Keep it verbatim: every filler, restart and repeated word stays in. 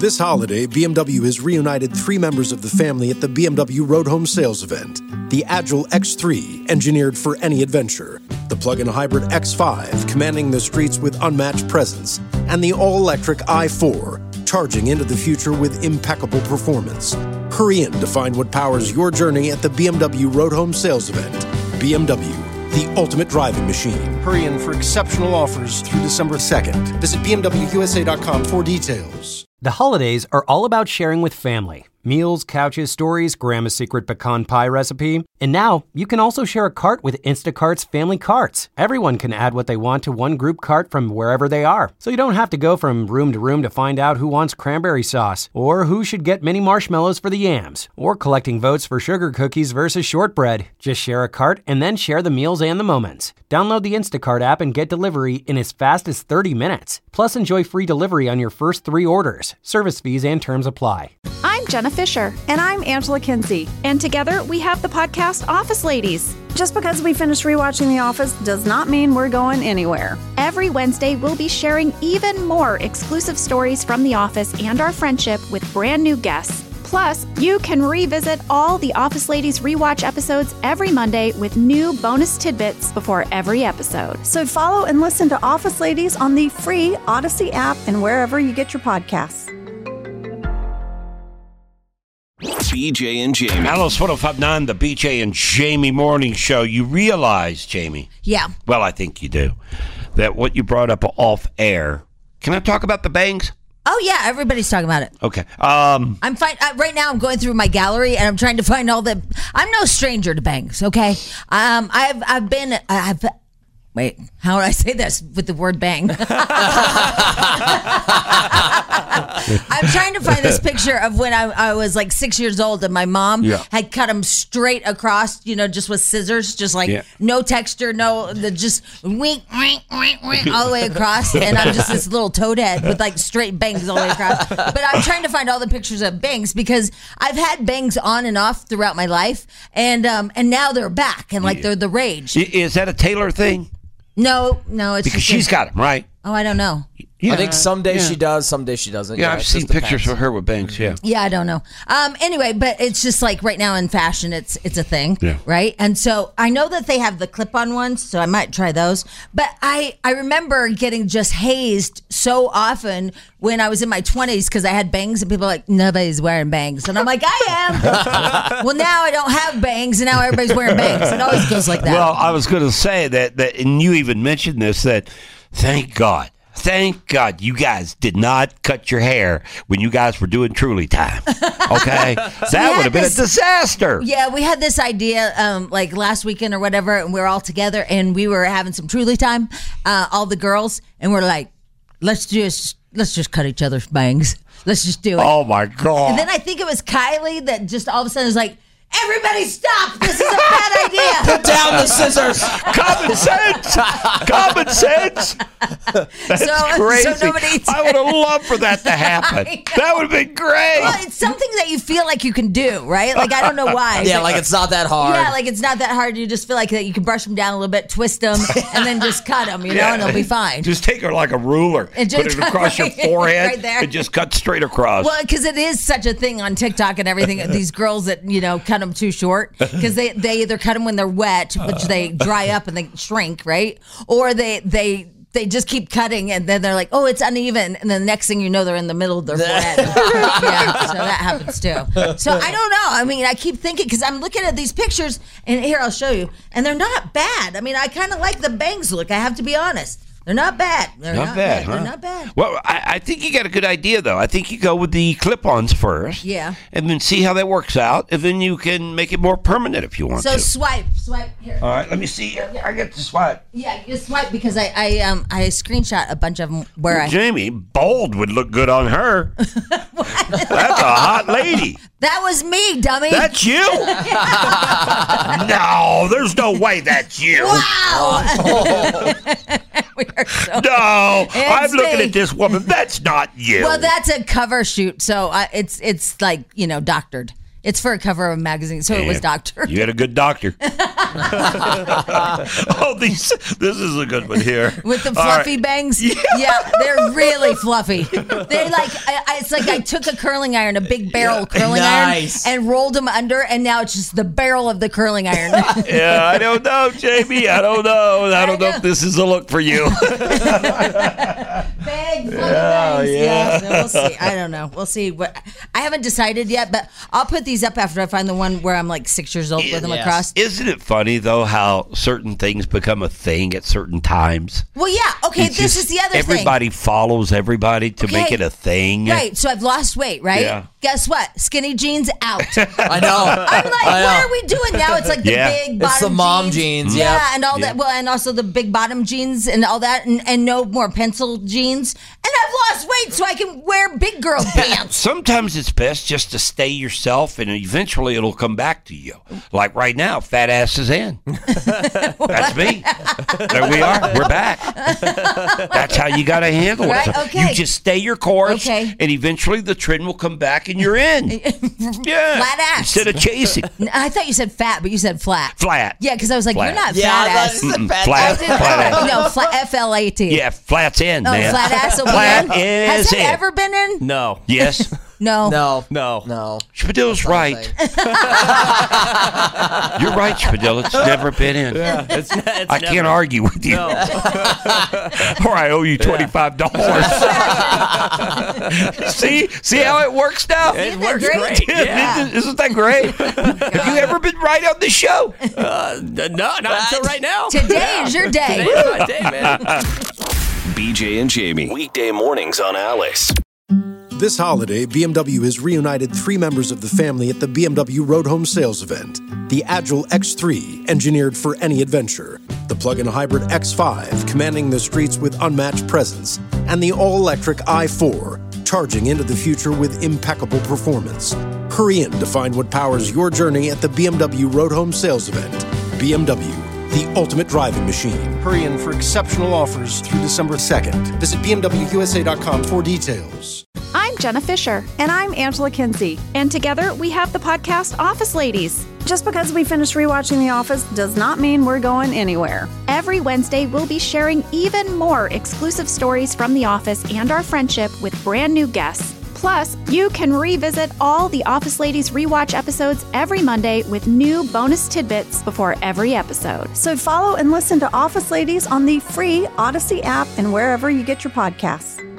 This holiday, B M W has reunited three members of the family at the B M W Road Home Sales event. The Agile X three, engineered for any adventure. The plug-in hybrid X five, commanding the streets with unmatched presence. And the all-electric i four, charging into the future with impeccable performance. Hurry in to find what powers your journey at the B M W Road Home Sales event. B M W, the ultimate driving machine. Hurry in for exceptional offers through December second. Visit B M W U S A dot com for details. The holidays are all about sharing with family. Meals, couches, stories, Grandma's secret pecan pie recipe. And now, you can also share a cart with Instacart's Family Carts. Everyone can add what they want to one group cart from wherever they are. So you don't have to go from room to room to find out who wants cranberry sauce, or who should get mini marshmallows for the yams, or collecting votes for sugar cookies versus shortbread. Just share a cart and then share the meals and the moments. Download the Instacart app and get delivery in as fast as thirty minutes. Plus, enjoy free delivery on your first three orders. Service fees and terms apply. I'm Jenna Fisher. And I'm Angela Kinsey. And together we have the podcast Office Ladies. Just because we finished rewatching The Office does not mean we're going anywhere. Every Wednesday, we'll be sharing even more exclusive stories from The Office and our friendship with brand new guests. Plus, you can revisit all the Office Ladies rewatch episodes every Monday with new bonus tidbits before every episode. So follow and listen to Office Ladies on the free Odyssey app and wherever you get your podcasts. B J and Jamie. Alice one oh five point nine, the B J and Jamie Morning Show. You realize, Jamie? Yeah. Well, I think you do. That what you brought up off air. Can I talk about the bangs? Oh, yeah. Everybody's talking about it. Okay. Um, I'm fine. Uh, right now, I'm going through my gallery and I'm trying to find all the. I'm no stranger to bangs, okay? Um, I've I've been. I've. Wait, how would I say this with the word bang? I'm trying to find this picture of when I, I was like six years old and my mom yeah. had cut them straight across, you know, just with scissors, just like yeah. no texture, no, the just wink, wink, wink, wink all the way across. And I'm just this little toad head with like straight bangs all the way across. But I'm trying to find all the pictures of bangs because I've had bangs on and off throughout my life. And um, and now they're back and like yeah. they're the rage. Is that a Taylor thing? No, no, it's because just she's a, got them, right? Oh, I don't know. Yeah. I think some days yeah. she does, some days she doesn't. Yeah, yeah I've seen pictures of her with bangs, yeah. Yeah, I don't know. Um, anyway, but it's just like right now in fashion, it's it's a thing, yeah. right? And so I know that they have the clip-on ones, so I might try those. But I, I remember getting just hazed so often when I was in my twenties because I had bangs and people were like, nobody's wearing bangs. And I'm like, I am. Well, now I don't have bangs and now everybody's wearing bangs. It always goes like that. Well, I was going to say that, that, and you even mentioned this, that thank God. Thank God you guys did not cut your hair when you guys were doing Truly Time. Okay? That would have been this, a disaster. Yeah, we had this idea um, like last weekend or whatever, and we were all together, and we were having some Truly Time, uh, all the girls, and we're like, let's just let's just cut each other's bangs. Let's just do it. Oh, my God. And then I think it was Kylie that just all of a sudden was like, everybody stop! This is a bad idea! Put down the scissors! Common sense! Common sense! That's so, crazy. So nobody I would have loved for that to happen. That would have been great. Well, it's something that you feel like you can do, right? Like, I don't know why. Yeah, like it's not that hard. Yeah, like it's not that hard. You just feel like that you can brush them down a little bit, twist them, and then just cut them, you know, yeah. and it'll be fine. Just take her like a ruler, and put it across right, your forehead, right there. and just cut straight across. Well, because it is such a thing on TikTok and everything. These girls that, you know, cut them too short because they, they either cut them when they're wet, which they dry up and they shrink, right? Or they they they just keep cutting and then they're like, oh, it's uneven, and then the next thing you know, they're in the middle of their forehead. Yeah, so that happens too. So I don't know. I mean, I keep thinking because I'm looking at these pictures, and here I'll show you, and they're not bad. I mean, I kind of like the bangs look. I have to be honest. They're not bad. They're not, not bad, bad. huh? They're not bad. Well, I, I think you got a good idea, though. I think you go with the clip-ons first. Yeah. And then see how that works out, and then you can make it more permanent if you want so to. So swipe, swipe here. All right, let me see. I get to swipe. Yeah, you swipe because I I um I screenshot a bunch of them where well, I. Jamie, bold would look good on her. That's a hot lady. That was me, dummy. That's you? No, there's no way that's you. Wow. We are so no, it's I'm looking me. at this woman. That's not you. Well, that's a cover shoot, so I, it's it's like, you know, doctored. It's for a cover of a magazine, so it was Doctor. You had a good doctor. Oh, these. This is a good one here. With the All fluffy right. bangs? Yeah. yeah, they're really fluffy. They like, I, I, it's like I took a curling iron, a big barrel Yeah. curling Nice. iron, and rolled them under, and now it's just the barrel of the curling iron. Yeah, I don't know, Jamie. I don't know. I don't know if this is a look for you. Big fluffy bangs. Yeah, yeah. so we'll see. I don't know. We'll see. What I haven't decided yet, but I'll put these up after I find the one where I'm like six years old with them Yes. across. Isn't it funny though how certain things become a thing at certain times? Well, yeah. Okay, It's this just is the other thing. everybody follows everybody to Okay. make it a thing. Right, so I've lost weight, right? Yeah. Guess what? Skinny jeans out. I know. I'm like, I know. what are we doing now? It's like the Yeah. big It's bottom the mom jeans, yeah, yep. and all that. Well, and also the big bottom jeans and all that, and, and no more pencil jeans. And I've lost weight, so I can wear big girl pants. Sometimes it's best just to stay yourself, and eventually it'll come back to you. Like right now, fat ass is in. That's me. There we are. We're back. That's how you got to handle Right, it. okay. You just stay your course, Okay. and eventually the trend will come back, and you're in. Yeah. Flat ass. Instead of chasing. I thought you said fat, but you said flat. Flat. Yeah, because I was like, Flat. you're not Yeah, fat I thought ass. it said fat Flat. I did- Flat ass. No, flat, F L A T. Yeah, flat's in, Oh, man. flat ass will be Flat in? Has is it in. ever been in? No. Yes. No. No. No. No. Spadill's right. You're right, Spadil. It's never been in. Yeah, it's, it's I never, can't argue with you. No. Or I owe you twenty-five dollars. see? See how it works now? It Isn't that works great? great. Yeah. Isn't, isn't that great? Have you ever been right on the show? Uh, no, not until right now. Today is your day. Today's my day, man. B J and Jamie. Weekday mornings on Alice. This holiday, B M W has reunited three members of the family at the B M W Road Home Sales Event. The Agile X three, engineered for any adventure. The plug-in hybrid X five, commanding the streets with unmatched presence. And the all-electric i four, charging into the future with impeccable performance. Hurry in to find what powers your journey at the B M W Road Home Sales Event. B M W, the ultimate driving machine. Hurry in for exceptional offers through December second. Visit B M W U S A dot com for details. I'm Jenna Fisher, And I'm Angela Kinsey. and together we have the podcast Office Ladies. Just because we finished rewatching The Office does not mean we're going anywhere. Every Wednesday, we'll be sharing even more exclusive stories from The Office and our friendship with brand new guests. Plus, you can revisit all the Office Ladies rewatch episodes every Monday with new bonus tidbits before every episode. So follow and listen to Office Ladies on the free Odyssey app and wherever you get your podcasts.